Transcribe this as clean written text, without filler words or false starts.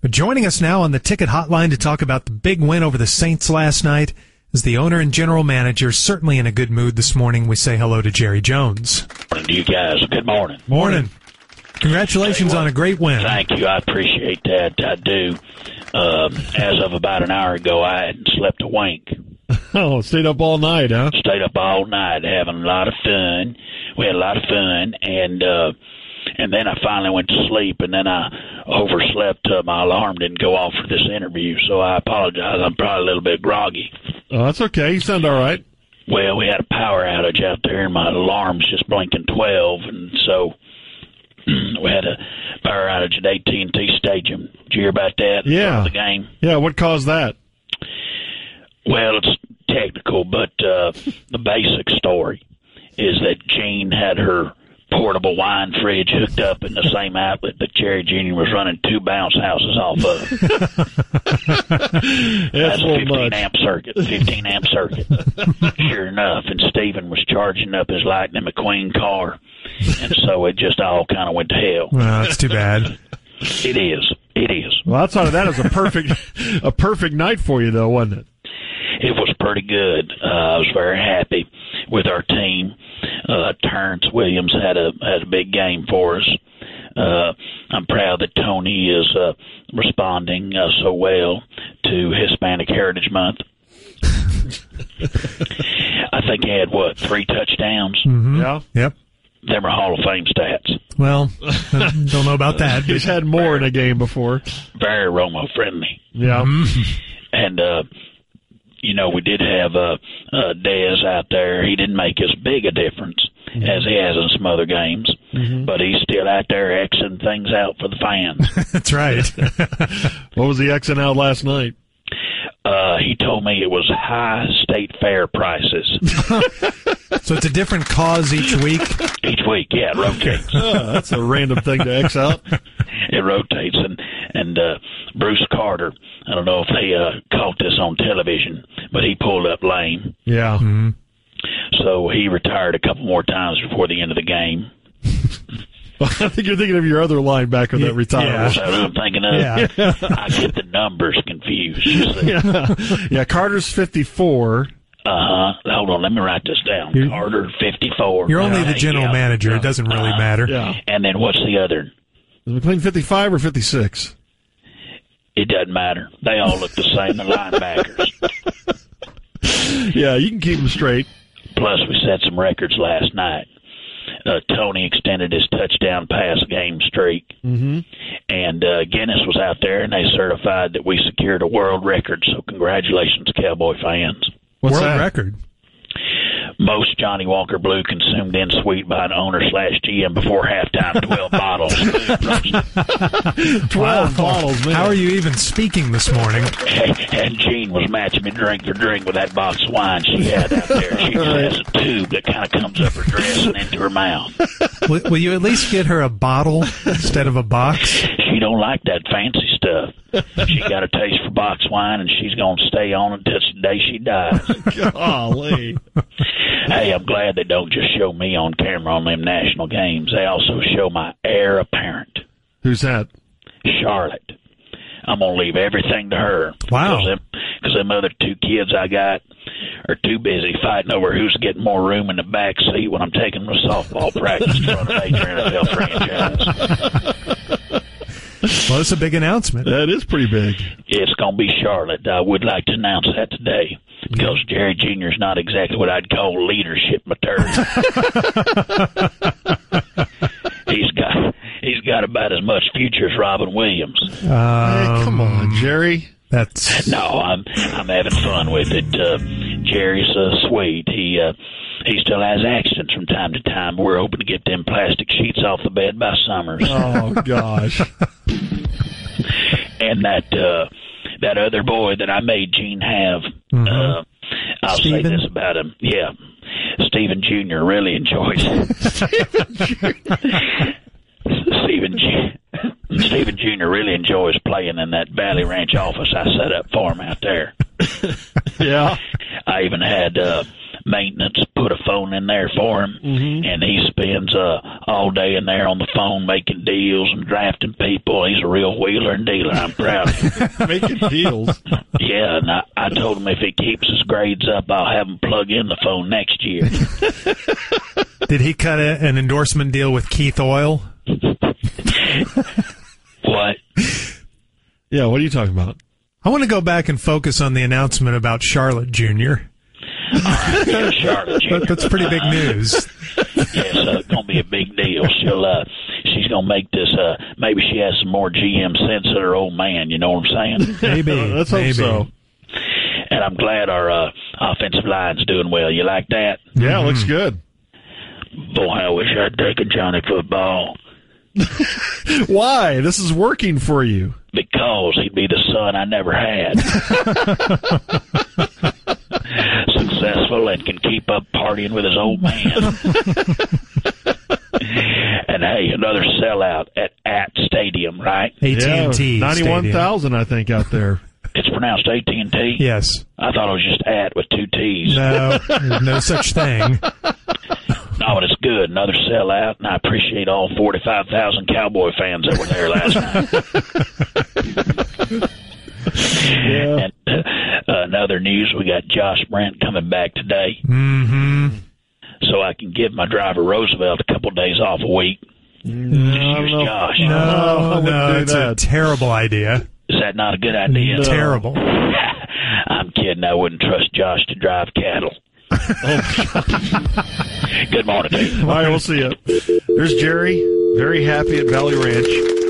But joining us now on the ticket hotline to talk about the big win over the Saints last night is the owner and general manager, certainly in a good mood this morning. We say hello to Jerry Jones. Morning to you guys. Good morning. Morning. Congratulations on a great win. Thank you. I appreciate that. I do. As of about an hour ago, I hadn't slept a wink. Oh, stayed up all night, huh? Stayed up all night having a lot of fun. We had a lot of fun, and then I finally went to sleep, and then I overslept. My alarm didn't go off for this interview, so I apologize. I'm probably a little bit groggy. Oh, that's okay. You sound all right. Well, we had a power outage out there, and my alarm's just blinking 12, and so we had a power outage at AT&T Stadium. Did you hear about that? Yeah. The game? Yeah, what caused that? Well, it's technical, but the basic story is that Jean had her portable wine fridge hooked up in the same outlet that Jerry Jr. was running 2 bounce houses off of. That's a 15-amp circuit. 15-amp circuit. Sure enough, and Stephen was charging up his Lightning McQueen car, and so it just all kind of went to hell. Well, that's too bad. It is. It is. Well, outside of that, it was a perfect night for you, though, wasn't it? It was pretty good. I was very happy with our team. Terrence Williams had a big game for us. I'm proud that Tony is responding so well to Hispanic Heritage Month. I think he had, 3 touchdowns? Mm-hmm. Yeah. Yep. They were Hall of Fame stats. Well, don't know about that. He's had more in a game before. Very Romo-friendly. Yeah. And, we did have Dez out there. He didn't make as big a difference as he has in some other games, but he's still out there Xing things out for the fans. That's right. What was the Xing out last night? He told me it was high state fair prices. So it's a different cause each week? Each week, yeah, it rotates. That's a random thing to X out. It rotates, and Bruce Carter, I don't know if they caught this on television, but he pulled up lame. Yeah. Mm-hmm. So he retired a couple more times before the end of the game. I think you're thinking of your other linebacker that retired. Yeah. That's what I'm thinking of. Yeah. I get the numbers confused. You see. Yeah, Carter's 54. Hold on, let me write this down. Carter, 54. You're only the general manager. Yeah. It doesn't really matter. Yeah. And then what's the other? Is McLean 55 or 56? It doesn't matter. They all look the same, the linebackers. Yeah, you can keep them straight. Plus, we set some records last night. Tony extended his touchdown pass game streak. Mm-hmm. And Guinness was out there, and they certified that we secured a world record. So congratulations, Cowboy fans. What's World that? record. Most Johnny Walker Blue consumed in suite by an owner/GM before halftime, 12 bottles. 12 bottles, man. How are you even speaking this morning? And Jean was matching me drink for drink with that box of wine she had out there. She just has a tube that kind of comes up her dress and into her mouth. Will you at least get her a bottle instead of a box? She don't like that fancy stuff. She got a taste for box wine, and she's going to stay on until the day she dies. Golly. Hey, I'm glad they don't just show me on camera on them national games. They also show my heir apparent, Who's that? Charlotte. I'm going to leave everything to her. Wow. Because them other 2 kids I got are too busy fighting over who's getting more room in the back seat when I'm taking my softball practice in front of major NFL franchise. Well, it's a big announcement. That is pretty big. It's going to be Charlotte. I would like to announce that today because Jerry Jr. is not exactly what I'd call leadership material. He's got about as much future as Robin Williams. Hey, come on, Jerry. That's No, I'm having fun with it. Jerry's sweet. He still has accidents from time to time. We're hoping to get them plastic sheets off the bed by Summers. Oh, gosh. And that other boy that I made Gene have, I'll Steven? say this about him. Yeah, Stephen Jr. really enjoys Stephen Jr. really enjoys playing in that Valley Ranch office I set up for him out there. Yeah. I even had maintenance put a phone in there for him, and he spends all day in there on the phone making deals and drafting people. He's a real wheeler and dealer. I'm proud of him. Making deals. Yeah, and I told him if he keeps his grades up, I'll have him plug in the phone next year. Did he cut an endorsement deal with Keith Oil? What? Yeah, what are you talking about? I want to go back and focus on the announcement about Charlotte Jr. Yeah, Charlotte Jr. That's pretty big news. Yeah, so it's gonna be a big deal. She's gonna make this. Maybe she has some more GM sense of her old man. You know what I'm saying? Maybe. Let's hope so. And I'm glad our offensive line's doing well. You like that? Yeah, looks good. Boy, I wish I'd taken Johnny football. Why? This is working for you. Because he'd be the son I never had. Successful and can keep up partying with his old man. And hey, another sellout at Stadium, right? AT&T. 91,000, I think, out there. It's pronounced AT&T? Yes. I thought it was just at with two T's. No, no such thing. No, but it's good. Another sellout, and I appreciate all 45,000 Cowboy fans that were there last night. Yeah. And another news, we got Josh Brent coming back today. Mm-hmm. So I can give my driver Roosevelt a couple days off a week. Just use Josh. No, it's a terrible idea. Is that not a good idea? No. Terrible. I'm kidding. I wouldn't trust Josh to drive cattle. Good morning, dude. All right, we'll see you. There's Jerry, very happy at Valley Ranch.